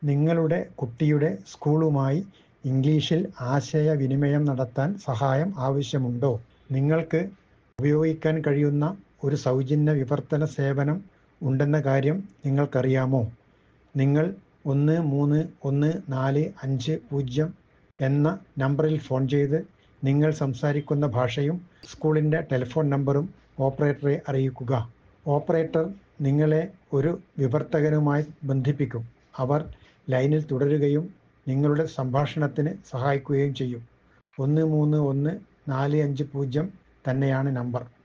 നിങ്ങളുടെ കുട്ടിയുടെ സ്കൂളുമായി ഇംഗ്ലീഷിൽ ആശയവിനിമയം നടത്താൻ സഹായം ആവശ്യമുണ്ടോ? നിങ്ങൾക്ക് ഉപയോഗിക്കാൻ കഴിയുന്ന ഒരു സൗജന്യ വിവർത്തന സേവനം ഉണ്ടെന്ന കാര്യം നിങ്ങൾക്കറിയാമോ? നിങ്ങൾ 131450 എന്ന നമ്പറിൽ ഫോൺ ചെയ്ത് നിങ്ങൾ സംസാരിക്കുന്ന ഭാഷയും സ്കൂളിൻ്റെ ടെലിഫോൺ നമ്പറും ഓപ്പറേറ്ററെ അറിയിക്കുക. ഓപ്പറേറ്റർ നിങ്ങളെ ഒരു വിവർത്തകനുമായി ബന്ധിപ്പിക്കും. അവർ ലൈനിൽ തുടരുകയും നിങ്ങളുടെ സംഭാഷണത്തിന് സഹായിക്കുകയും ചെയ്യും. 131450 തന്നെയാണ് നമ്പർ.